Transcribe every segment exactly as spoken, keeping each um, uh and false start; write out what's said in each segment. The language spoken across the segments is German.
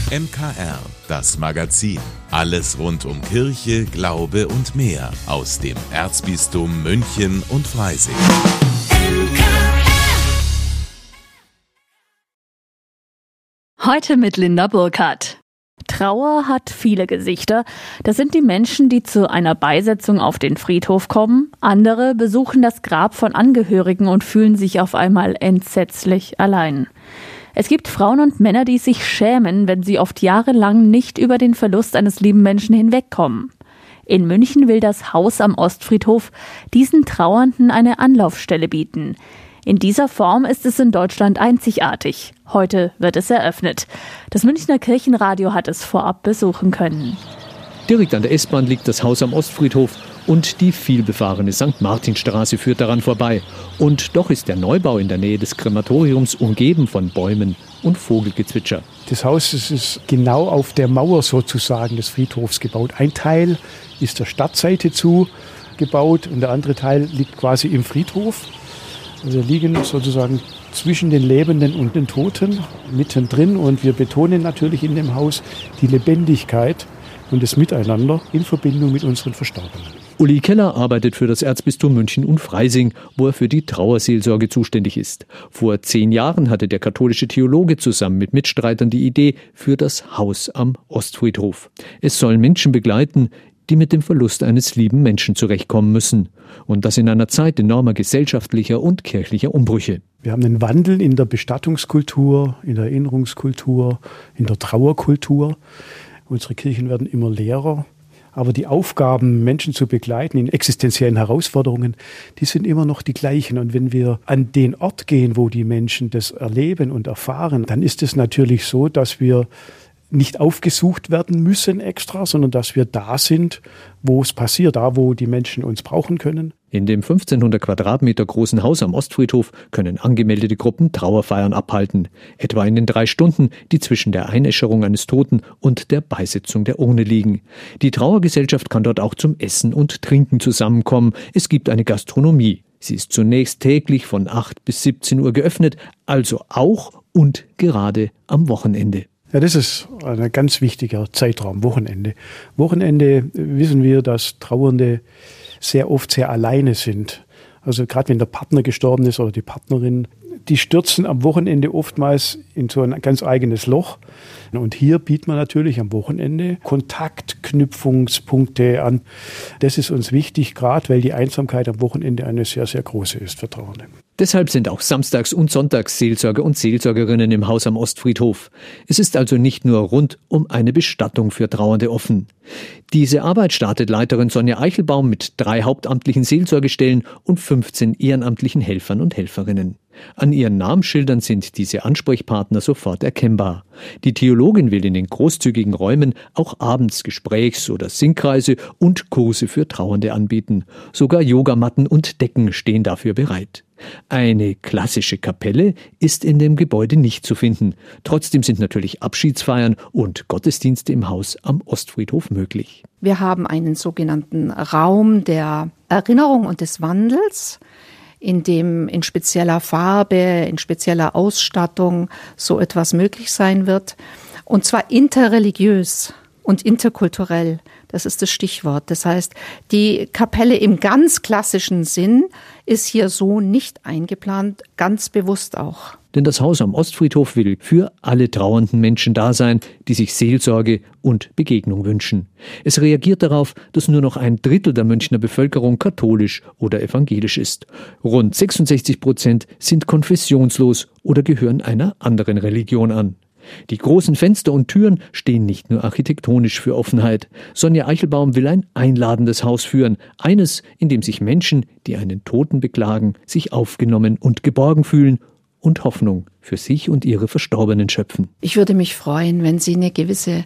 M K R, das Magazin. Alles rund um Kirche, Glaube und mehr aus dem Erzbistum München und Freising. Heute mit Linda Burkhardt. Trauer hat viele Gesichter. Das sind die Menschen, die zu einer Beisetzung auf den Friedhof kommen. Andere besuchen das Grab von Angehörigen und fühlen sich auf einmal entsetzlich allein. Es gibt Frauen und Männer, die sich schämen, wenn sie oft jahrelang nicht über den Verlust eines lieben Menschen hinwegkommen. In München will das Haus am Ostfriedhof diesen Trauernden eine Anlaufstelle bieten. In dieser Form ist es in Deutschland einzigartig. Heute wird es eröffnet. Das Münchner Kirchenradio hat es vorab besuchen können. Direkt an der S-Bahn liegt das Haus am Ostfriedhof und die vielbefahrene Sankt Martinstraße führt daran vorbei. Und doch ist der Neubau in der Nähe des Krematoriums umgeben von Bäumen und Vogelgezwitscher. Das Haus das ist genau auf der Mauer sozusagen des Friedhofs gebaut. Ein Teil ist der Stadtseite zu gebaut und der andere Teil liegt quasi im Friedhof. Also wir liegen sozusagen zwischen den Lebenden und den Toten mittendrin und wir betonen natürlich in dem Haus die Lebendigkeit und das Miteinander in Verbindung mit unseren Verstorbenen. Uli Keller arbeitet für das Erzbistum München und Freising, wo er für die Trauerseelsorge zuständig ist. Vor zehn Jahren hatte der katholische Theologe zusammen mit Mitstreitern die Idee für das Haus am Ostfriedhof. Es soll Menschen begleiten, die mit dem Verlust eines lieben Menschen zurechtkommen müssen. Und das in einer Zeit enormer gesellschaftlicher und kirchlicher Umbrüche. Wir haben einen Wandel in der Bestattungskultur, in der Erinnerungskultur, in der Trauerkultur. Unsere Kirchen werden immer leerer. Aber die Aufgaben, Menschen zu begleiten in existenziellen Herausforderungen, die sind immer noch die gleichen. Und wenn wir an den Ort gehen, wo die Menschen das erleben und erfahren, dann ist es natürlich so, dass wir nicht aufgesucht werden müssen extra, sondern dass wir da sind, wo es passiert, da wo die Menschen uns brauchen können. In dem fünfzehnhundert Quadratmeter großen Haus am Ostfriedhof können angemeldete Gruppen Trauerfeiern abhalten. Etwa in den drei Stunden, die zwischen der Einäscherung eines Toten und der Beisetzung der Urne liegen. Die Trauergesellschaft kann dort auch zum Essen und Trinken zusammenkommen. Es gibt eine Gastronomie. Sie ist zunächst täglich von acht bis siebzehn Uhr geöffnet, also auch und gerade am Wochenende. Ja, das ist ein ganz wichtiger Zeitraum, Wochenende. Wochenende wissen wir, dass Trauernde sehr oft sehr alleine sind. Also gerade wenn der Partner gestorben ist oder die Partnerin, die stürzen am Wochenende oftmals in so ein ganz eigenes Loch. Und hier bietet man natürlich am Wochenende Kontaktknüpfungspunkte an. Das ist uns wichtig, gerade weil die Einsamkeit am Wochenende eine sehr, sehr große ist für Trauernde. Deshalb sind auch samstags und sonntags Seelsorger und Seelsorgerinnen im Haus am Ostfriedhof. Es ist also nicht nur rund um eine Bestattung für Trauernde offen. Diese Arbeit startet Leiterin Sonja Eichelbaum mit drei hauptamtlichen Seelsorgestellen und fünfzehn ehrenamtlichen Helfern und Helferinnen. An ihren Namensschildern sind diese Ansprechpartner sofort erkennbar. Die Theologin will in den großzügigen Räumen auch abends Gesprächs- oder Singkreise und Kurse für Trauernde anbieten. Sogar Yogamatten und Decken stehen dafür bereit. Eine klassische Kapelle ist in dem Gebäude nicht zu finden. Trotzdem sind natürlich Abschiedsfeiern und Gottesdienste im Haus am Ostfriedhof möglich. Wir haben einen sogenannten Raum der Erinnerung und des Wandels, in dem in spezieller Farbe, in spezieller Ausstattung so etwas möglich sein wird. Und zwar interreligiös und interkulturell. Das ist das Stichwort. Das heißt, die Kapelle im ganz klassischen Sinn ist hier so nicht eingeplant, ganz bewusst auch. Denn das Haus am Ostfriedhof will für alle trauernden Menschen da sein, die sich Seelsorge und Begegnung wünschen. Es reagiert darauf, dass nur noch ein Drittel der Münchner Bevölkerung katholisch oder evangelisch ist. Rund sechsundsechzig Prozent sind konfessionslos oder gehören einer anderen Religion an. Die großen Fenster und Türen stehen nicht nur architektonisch für Offenheit. Sonja Eichelbaum will ein einladendes Haus führen. Eines, in dem sich Menschen, die einen Toten beklagen, sich aufgenommen und geborgen fühlen und Hoffnung für sich und ihre Verstorbenen schöpfen. Ich würde mich freuen, wenn Sie eine gewisse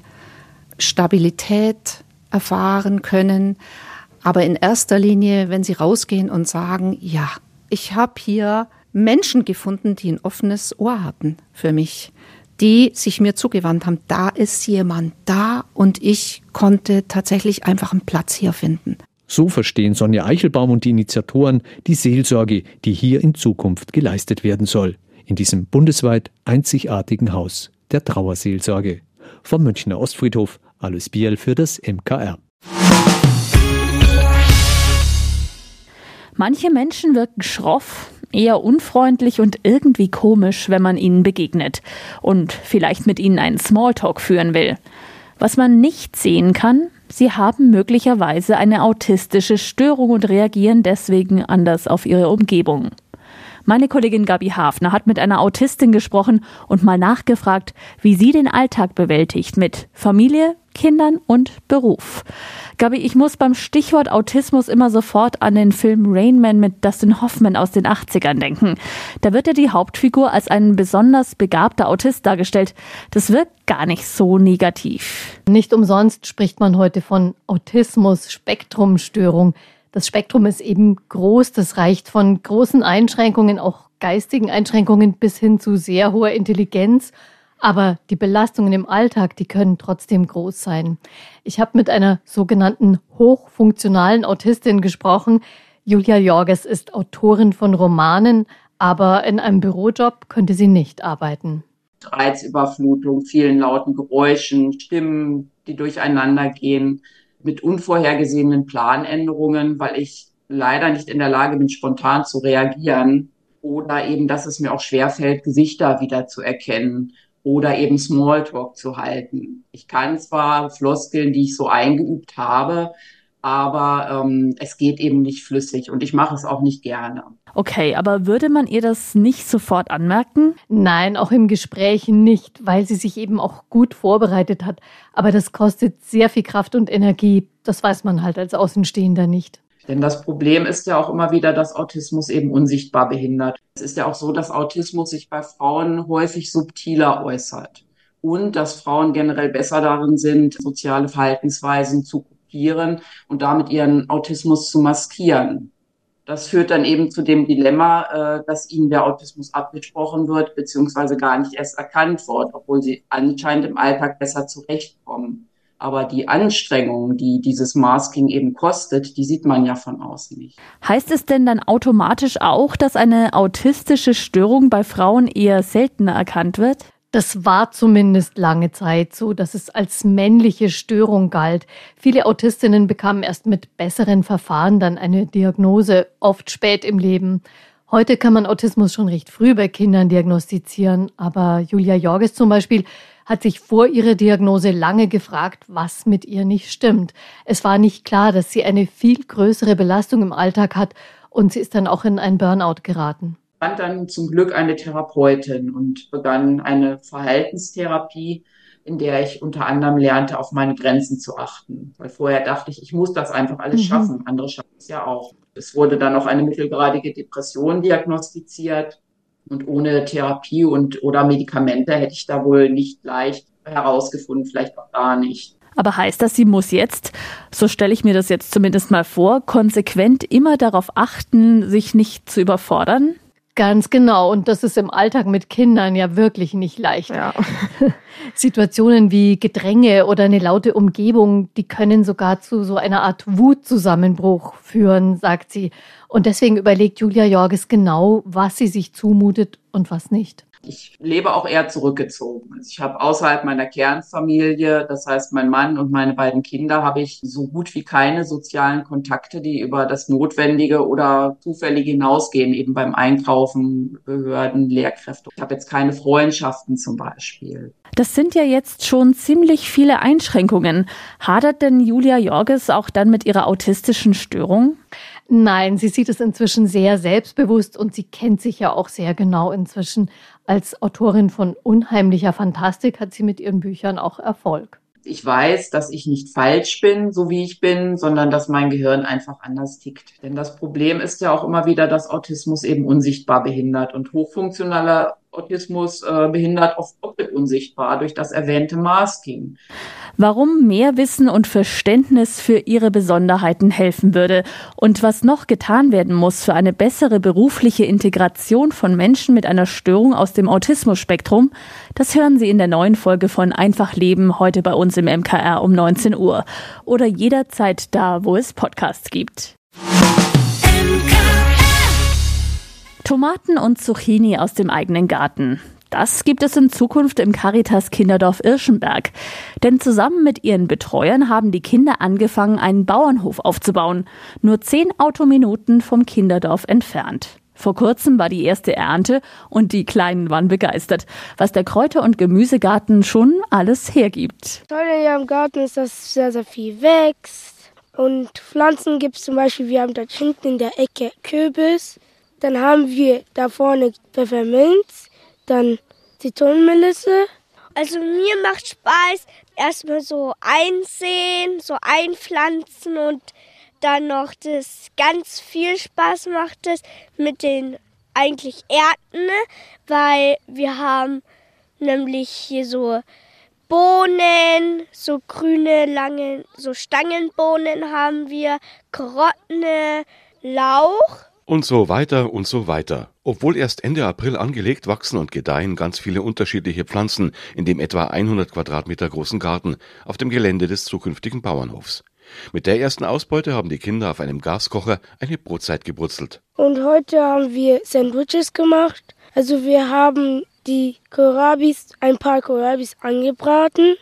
Stabilität erfahren können. Aber in erster Linie, wenn Sie rausgehen und sagen, ja, ich habe hier Menschen gefunden, die ein offenes Ohr hatten für mich, die sich mir zugewandt haben. Da ist jemand da und ich konnte tatsächlich einfach einen Platz hier finden. So verstehen Sonja Eichelbaum und die Initiatoren die Seelsorge, die hier in Zukunft geleistet werden soll. In diesem bundesweit einzigartigen Haus der Trauerseelsorge. Vom Münchner Ostfriedhof, Alois Biel für das M K R. Manche Menschen wirken schroff, eher unfreundlich und irgendwie komisch, wenn man ihnen begegnet und vielleicht mit ihnen einen Smalltalk führen will. Was man nicht sehen kann, sie haben möglicherweise eine autistische Störung und reagieren deswegen anders auf ihre Umgebung. Meine Kollegin Gabi Hafner hat mit einer Autistin gesprochen und mal nachgefragt, wie sie den Alltag bewältigt mit Familie, Kindern und Beruf. Gabi, ich muss beim Stichwort Autismus immer sofort an den Film Rain Man mit Dustin Hoffman aus den achtzigern denken. Da wird ja die Hauptfigur als ein besonders begabter Autist dargestellt. Das wirkt gar nicht so negativ. Nicht umsonst spricht man heute von Autismus-Spektrumstörung. Das Spektrum ist eben groß, das reicht von großen Einschränkungen, auch geistigen Einschränkungen bis hin zu sehr hoher Intelligenz. Aber die Belastungen im Alltag, die können trotzdem groß sein. Ich habe mit einer sogenannten hochfunktionalen Autistin gesprochen. Julia Jorges ist Autorin von Romanen, aber in einem Bürojob könnte sie nicht arbeiten. Reizüberflutung, vielen lauten Geräuschen, Stimmen, die durcheinander gehen, mit unvorhergesehenen Planänderungen, weil ich leider nicht in der Lage bin, spontan zu reagieren. Oder eben, dass es mir auch schwerfällt, Gesichter wieder zu erkennen oder eben Smalltalk zu halten. Ich kann zwar Floskeln, die ich so eingeübt habe, aber ähm, es geht eben nicht flüssig und ich mache es auch nicht gerne. Okay, aber würde man ihr das nicht sofort anmerken? Nein, auch im Gespräch nicht, weil sie sich eben auch gut vorbereitet hat. Aber das kostet sehr viel Kraft und Energie. Das weiß man halt als Außenstehender nicht. Denn das Problem ist ja auch immer wieder, dass Autismus eben unsichtbar behindert. Es ist ja auch so, dass Autismus sich bei Frauen häufig subtiler äußert. Und dass Frauen generell besser darin sind, soziale Verhaltensweisen zu kopieren und damit ihren Autismus zu maskieren. Das führt dann eben zu dem Dilemma, dass ihnen der Autismus abgesprochen wird, beziehungsweise gar nicht erst erkannt wird, obwohl sie anscheinend im Alltag besser zurechtkommen. Aber die Anstrengung, die dieses Masking eben kostet, die sieht man ja von außen nicht. Heißt es denn dann automatisch auch, dass eine autistische Störung bei Frauen eher seltener erkannt wird? Das war zumindest lange Zeit so, dass es als männliche Störung galt. Viele Autistinnen bekamen erst mit besseren Verfahren dann eine Diagnose, oft spät im Leben. Heute kann man Autismus schon recht früh bei Kindern diagnostizieren. Aber Julia Jorges zum Beispiel hat sich vor ihrer Diagnose lange gefragt, was mit ihr nicht stimmt. Es war nicht klar, dass sie eine viel größere Belastung im Alltag hat und sie ist dann auch in einen Burnout geraten. Ich fand dann zum Glück eine Therapeutin und begann eine Verhaltenstherapie, in der ich unter anderem lernte, auf meine Grenzen zu achten. Weil vorher dachte ich, ich muss das einfach alles mhm. schaffen. Andere schaffen es ja auch. Es wurde dann noch eine mittelgradige Depression diagnostiziert. Und ohne Therapie und oder Medikamente hätte ich da wohl nicht leicht herausgefunden, vielleicht auch gar nicht. Aber heißt das, sie muss jetzt, so stelle ich mir das jetzt zumindest mal vor, konsequent immer darauf achten, sich nicht zu überfordern? Ganz genau. Und das ist im Alltag mit Kindern ja wirklich nicht leicht. Ja. Situationen wie Gedränge oder eine laute Umgebung, die können sogar zu so einer Art Wutzusammenbruch führen, sagt sie. Und deswegen überlegt Julia Jorges genau, was sie sich zumutet und was nicht. Ich lebe auch eher zurückgezogen. Also ich habe außerhalb meiner Kernfamilie, das heißt mein Mann und meine beiden Kinder, habe ich so gut wie keine sozialen Kontakte, die über das Notwendige oder Zufällige hinausgehen, eben beim Einkaufen, Behörden, Lehrkräfte. Ich habe jetzt keine Freundschaften zum Beispiel. Das sind ja jetzt schon ziemlich viele Einschränkungen. Hadert denn Julia Jorges auch dann mit ihrer autistischen Störung? Nein, sie sieht es inzwischen sehr selbstbewusst und sie kennt sich ja auch sehr genau inzwischen. Als Autorin von unheimlicher Fantastik hat sie mit ihren Büchern auch Erfolg. Ich weiß, dass ich nicht falsch bin, so wie ich bin, sondern dass mein Gehirn einfach anders tickt. Denn das Problem ist ja auch immer wieder, dass Autismus eben unsichtbar behindert und hochfunktionaler Autismus äh, behindert oft doppelt unsichtbar durch das erwähnte Masking. Warum mehr Wissen und Verständnis für ihre Besonderheiten helfen würde und was noch getan werden muss für eine bessere berufliche Integration von Menschen mit einer Störung aus dem Autismus-Spektrum, das hören Sie in der neuen Folge von Einfach Leben heute bei uns im M K R um neunzehn Uhr oder jederzeit da, wo es Podcasts gibt. Tomaten und Zucchini aus dem eigenen Garten. Das gibt es in Zukunft im Caritas Kinderdorf Irschenberg. Denn zusammen mit ihren Betreuern haben die Kinder angefangen, einen Bauernhof aufzubauen. Nur zehn Autominuten vom Kinderdorf entfernt. Vor kurzem war die erste Ernte und die Kleinen waren begeistert, was der Kräuter- und Gemüsegarten schon alles hergibt. Das Tolle hier im Garten ist, dass sehr, sehr viel wächst. Und Pflanzen gibt es zum Beispiel, wir haben da hinten in der Ecke Kürbis. Dann haben wir da vorne Pfefferminz, dann Zitronenmelisse. Also mir macht Spaß, erstmal so einsehen, so einpflanzen und dann noch das ganz viel Spaß macht es mit den eigentlich Ernten, weil wir haben nämlich hier so Bohnen, so grüne, lange, so Stangenbohnen haben wir, Karotten, Lauch. Und so weiter und so weiter. Obwohl erst Ende April angelegt, wachsen und gedeihen ganz viele unterschiedliche Pflanzen in dem etwa hundert Quadratmeter großen Garten auf dem Gelände des zukünftigen Bauernhofs. Mit der ersten Ausbeute haben die Kinder auf einem Gaskocher eine Brotzeit gebrutzelt. Und heute haben wir Sandwiches gemacht. Also wir haben die Kohlrabis, ein paar Kohlrabis angebraten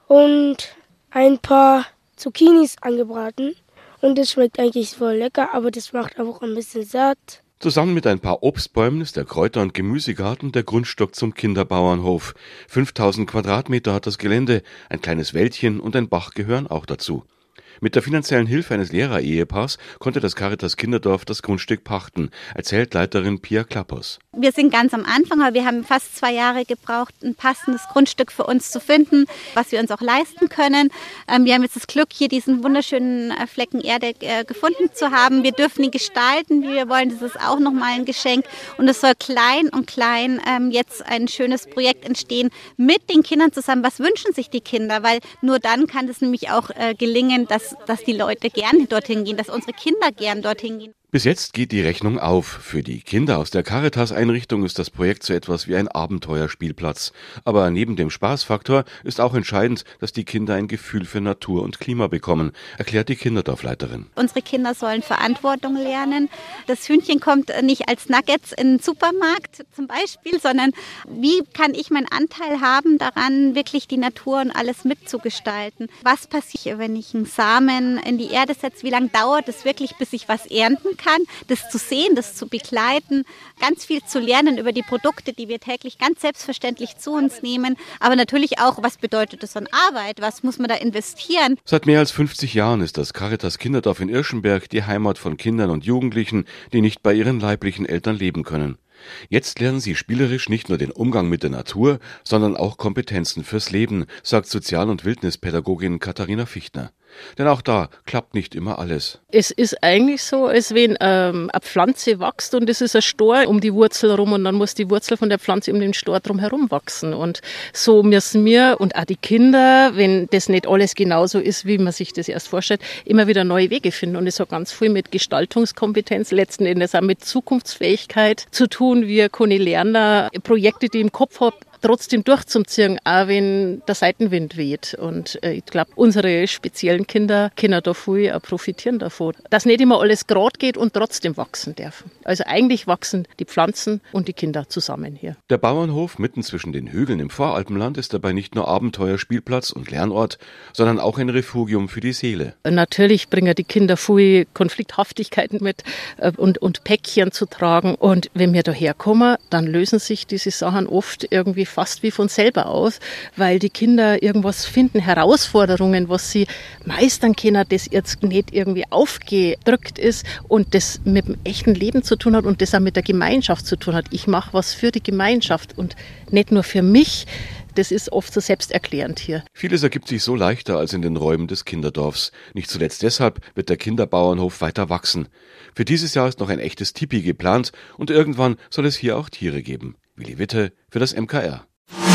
und ein paar Zucchinis angebraten. Und das schmeckt eigentlich voll lecker, aber das macht einfach ein bisschen satt. Zusammen mit ein paar Obstbäumen ist der Kräuter- und Gemüsegarten der Grundstock zum Kinderbauernhof. fünftausend Quadratmeter hat das Gelände, ein kleines Wäldchen und ein Bach gehören auch dazu. Mit der finanziellen Hilfe eines Lehrerehepaars konnte das Caritas Kinderdorf das Grundstück pachten, erzählt Leiterin Pia Klappers. Wir sind ganz am Anfang, aber wir haben fast zwei Jahre gebraucht, ein passendes Grundstück für uns zu finden, was wir uns auch leisten können. Wir haben jetzt das Glück, hier diesen wunderschönen Flecken Erde gefunden zu haben. Wir dürfen ihn gestalten, wie wir wollen. Das ist auch nochmal ein Geschenk. Und es soll klein und klein jetzt ein schönes Projekt entstehen mit den Kindern zusammen. Was wünschen sich die Kinder? Weil nur dann kann es nämlich auch gelingen, dass, dass die Leute gerne dorthin gehen, dass unsere Kinder gern dorthin gehen. Bis jetzt geht die Rechnung auf. Für die Kinder aus der Caritas-Einrichtung ist das Projekt so etwas wie ein Abenteuerspielplatz. Aber neben dem Spaßfaktor ist auch entscheidend, dass die Kinder ein Gefühl für Natur und Klima bekommen, erklärt die Kinderdorfleiterin. Unsere Kinder sollen Verantwortung lernen. Das Hühnchen kommt nicht als Nuggets in den Supermarkt zum Beispiel, sondern wie kann ich meinen Anteil haben daran, wirklich die Natur und alles mitzugestalten? Was passiert, wenn ich einen Samen in die Erde setze? Wie lange dauert es wirklich, bis ich was ernten kann? Kann, das zu sehen, das zu begleiten, ganz viel zu lernen über die Produkte, die wir täglich ganz selbstverständlich zu uns nehmen, aber natürlich auch, was bedeutet das an Arbeit, was muss man da investieren. Seit mehr als fünfzig Jahren ist das Caritas Kinderdorf in Irschenberg die Heimat von Kindern und Jugendlichen, die nicht bei ihren leiblichen Eltern leben können. Jetzt lernen sie spielerisch nicht nur den Umgang mit der Natur, sondern auch Kompetenzen fürs Leben, sagt Sozial- und Wildnispädagogin Katharina Fichtner. Denn auch da klappt nicht immer alles. Es ist eigentlich so, als wenn ähm, eine Pflanze wächst und es ist ein Stor um die Wurzel herum und dann muss die Wurzel von der Pflanze um den Stor drum herum wachsen. Und so müssen wir und auch die Kinder, wenn das nicht alles genauso ist, wie man sich das erst vorstellt, immer wieder neue Wege finden. Und es hat ganz viel mit Gestaltungskompetenz, letzten Endes auch mit Zukunftsfähigkeit zu tun. Wir können lernen, Projekte, die ich im Kopf habe, trotzdem durchzuziehen, auch wenn der Seitenwind weht. Und äh, ich glaube, unsere speziellen Kinder können da viel auch profitieren davon. Dass nicht immer alles gerade geht und trotzdem wachsen dürfen. Also eigentlich wachsen die Pflanzen und die Kinder zusammen hier. Der Bauernhof mitten zwischen den Hügeln im Voralpenland ist dabei nicht nur Abenteuerspielplatz und Lernort, sondern auch ein Refugium für die Seele. Natürlich bringen die Kinder viel Konflikthaftigkeiten mit äh, und, und Päckchen zu tragen. Und wenn wir daher kommen, dann lösen sich diese Sachen oft irgendwie fast wie von selber aus, weil die Kinder irgendwas finden, Herausforderungen, was sie meistern können, das jetzt nicht irgendwie aufgedrückt ist und das mit dem echten Leben zu tun hat und das auch mit der Gemeinschaft zu tun hat. Ich mache was für die Gemeinschaft und nicht nur für mich. Das ist oft so selbsterklärend hier. Vieles ergibt sich so leichter als in den Räumen des Kinderdorfs. Nicht zuletzt deshalb wird der Kinderbauernhof weiter wachsen. Für dieses Jahr ist noch ein echtes Tipi geplant und irgendwann soll es hier auch Tiere geben. Willi Witte für das M K R.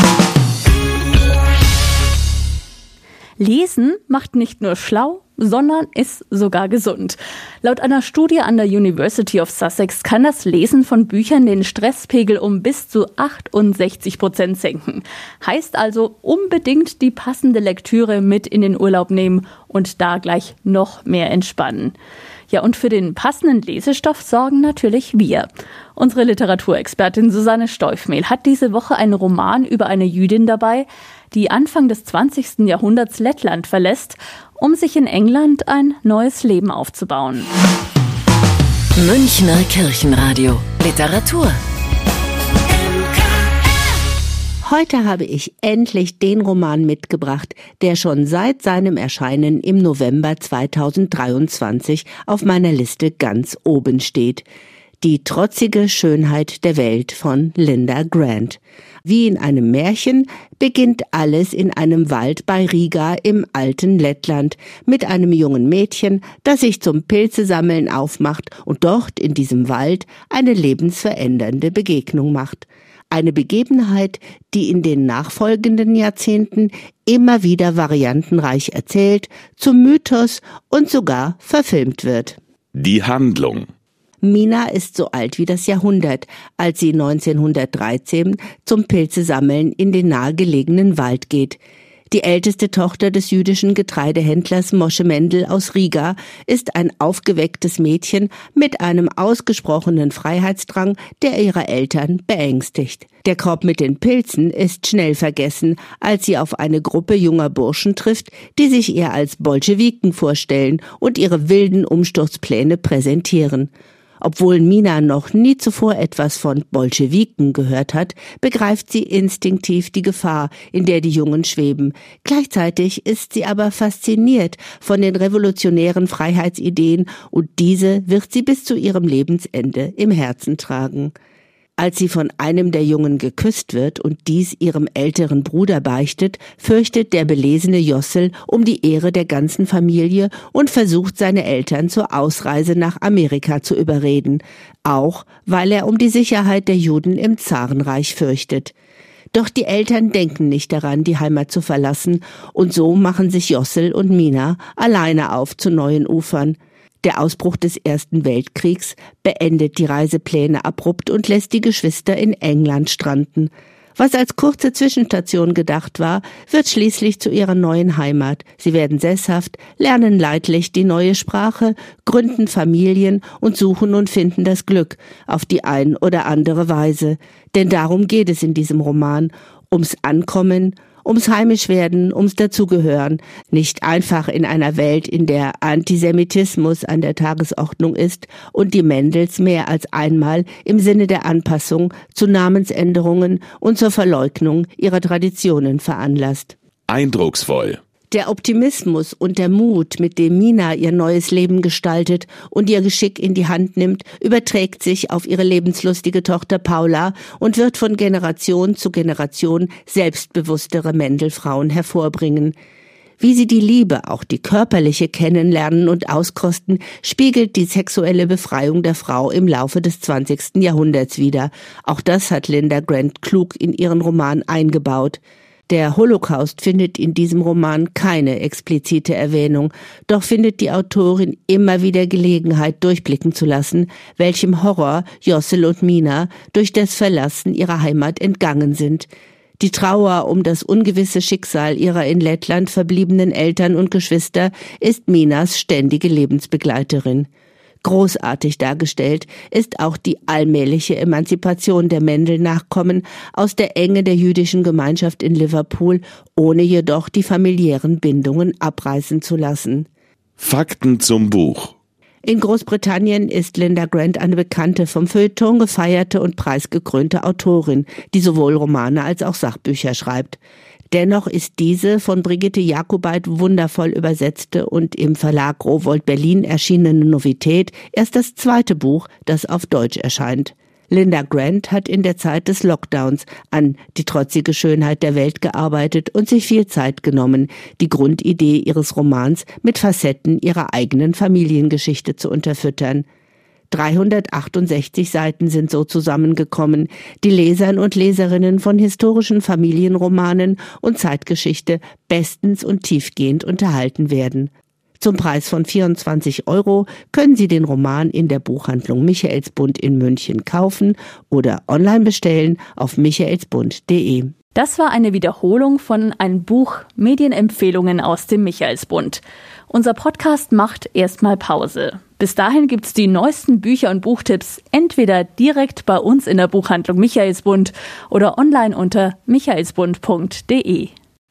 Lesen macht nicht nur schlau, sondern ist sogar gesund. Laut einer Studie an der University of Sussex kann das Lesen von Büchern den Stresspegel um bis zu achtundsechzig Prozent senken. Heißt also unbedingt die passende Lektüre mit in den Urlaub nehmen und da gleich noch mehr entspannen. Ja, und für den passenden Lesestoff sorgen natürlich wir. Unsere Literaturexpertin Susanne Steufmehl hat diese Woche einen Roman über eine Jüdin dabei, die Anfang des zwanzigsten Jahrhunderts Lettland verlässt, um sich in England ein neues Leben aufzubauen. Münchner Kirchenradio Literatur. Heute habe ich endlich den Roman mitgebracht, der schon seit seinem Erscheinen im November zweitausenddreiundzwanzig auf meiner Liste ganz oben steht. Die trotzige Schönheit der Welt von Linda Grant. Wie in einem Märchen beginnt alles in einem Wald bei Riga im alten Lettland mit einem jungen Mädchen, das sich zum Pilzesammeln aufmacht und dort in diesem Wald eine lebensverändernde Begegnung macht. Eine Begebenheit, die in den nachfolgenden Jahrzehnten immer wieder variantenreich erzählt, zum Mythos und sogar verfilmt wird. Die Handlung. Mina ist so alt wie das Jahrhundert, als sie neunzehnhundertdreizehn zum Pilzesammeln in den nahegelegenen Wald geht. Die älteste Tochter des jüdischen Getreidehändlers Moshe Mendel aus Riga ist ein aufgewecktes Mädchen mit einem ausgesprochenen Freiheitsdrang, der ihre Eltern beängstigt. Der Korb mit den Pilzen ist schnell vergessen, als sie auf eine Gruppe junger Burschen trifft, die sich ihr als Bolschewiken vorstellen und ihre wilden Umsturzpläne präsentieren. Obwohl Mina noch nie zuvor etwas von Bolschewiken gehört hat, begreift sie instinktiv die Gefahr, in der die Jungen schweben. Gleichzeitig ist sie aber fasziniert von den revolutionären Freiheitsideen und diese wird sie bis zu ihrem Lebensende im Herzen tragen. Als sie von einem der Jungen geküsst wird und dies ihrem älteren Bruder beichtet, fürchtet der belesene Jossel um die Ehre der ganzen Familie und versucht seine Eltern zur Ausreise nach Amerika zu überreden, auch weil er um die Sicherheit der Juden im Zarenreich fürchtet. Doch die Eltern denken nicht daran, die Heimat zu verlassen, und so machen sich Jossel und Mina alleine auf zu neuen Ufern. Der Ausbruch des Ersten Weltkriegs beendet die Reisepläne abrupt und lässt die Geschwister in England stranden. Was als kurze Zwischenstation gedacht war, wird schließlich zu ihrer neuen Heimat. Sie werden sesshaft, lernen leidlich die neue Sprache, gründen Familien und suchen und finden das Glück auf die ein oder andere Weise. Denn darum geht es in diesem Roman, ums Ankommen, ums Heimischwerden, ums Dazugehören, nicht einfach in einer Welt, in der Antisemitismus an der Tagesordnung ist und die Mendels mehr als einmal im Sinne der Anpassung zu Namensänderungen und zur Verleugnung ihrer Traditionen veranlasst. Eindrucksvoll. Der Optimismus und der Mut, mit dem Mina ihr neues Leben gestaltet und ihr Geschick in die Hand nimmt, überträgt sich auf ihre lebenslustige Tochter Paula und wird von Generation zu Generation selbstbewusstere Mendelfrauen hervorbringen. Wie sie die Liebe, auch die körperliche, kennenlernen und auskosten, spiegelt die sexuelle Befreiung der Frau im Laufe des zwanzigsten Jahrhunderts wider. Auch das hat Linda Grant klug in ihren Roman eingebaut. Der Holocaust findet in diesem Roman keine explizite Erwähnung, doch findet die Autorin immer wieder Gelegenheit, durchblicken zu lassen, welchem Horror Jossel und Mina durch das Verlassen ihrer Heimat entgangen sind. Die Trauer um das ungewisse Schicksal ihrer in Lettland verbliebenen Eltern und Geschwister ist Minas ständige Lebensbegleiterin. Großartig dargestellt ist auch die allmähliche Emanzipation der Mendel-Nachkommen aus der Enge der jüdischen Gemeinschaft in Liverpool, ohne jedoch die familiären Bindungen abreißen zu lassen. Fakten zum Buch. In Großbritannien ist Linda Grant eine bekannte, vom Feuilleton gefeierte und preisgekrönte Autorin, die sowohl Romane als auch Sachbücher schreibt. Dennoch ist diese von Brigitte Jakobait wundervoll übersetzte und im Verlag Rowohlt Berlin erschienene Novität erst das zweite Buch, das auf Deutsch erscheint. Linda Grant hat in der Zeit des Lockdowns an Die trotzige Schönheit der Welt gearbeitet und sich viel Zeit genommen, die Grundidee ihres Romans mit Facetten ihrer eigenen Familiengeschichte zu unterfüttern. dreihundertachtundsechzig Seiten sind so zusammengekommen, die Lesern und Leserinnen von historischen Familienromanen und Zeitgeschichte bestens und tiefgehend unterhalten werden. Zum Preis von vierundzwanzig Euro können Sie den Roman in der Buchhandlung Michaelsbund in München kaufen oder online bestellen auf michaelsbund punkt de. Das war eine Wiederholung von einem Buch Medienempfehlungen aus dem Michaelsbund. Unser Podcast macht erstmal Pause. Bis dahin gibt's die neuesten Bücher und Buchtipps entweder direkt bei uns in der Buchhandlung Michaelsbund oder online unter michaelsbund punkt de.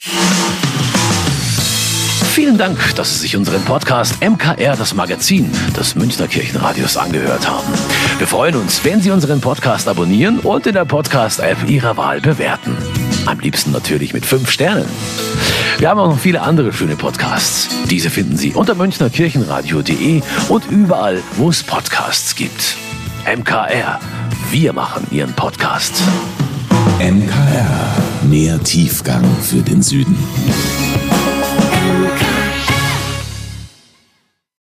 Vielen Dank, dass Sie sich unseren Podcast M K R, das Magazin des Münchner Kirchenradios, angehört haben. Wir freuen uns, wenn Sie unseren Podcast abonnieren und in der Podcast-App Ihrer Wahl bewerten. Am liebsten natürlich mit fünf Sternen. Wir haben auch noch viele andere schöne Podcasts. Diese finden Sie unter münchner kirchenradio punkt de und überall, wo es Podcasts gibt. M K R, wir machen Ihren Podcast. M K R, mehr Tiefgang für den Süden.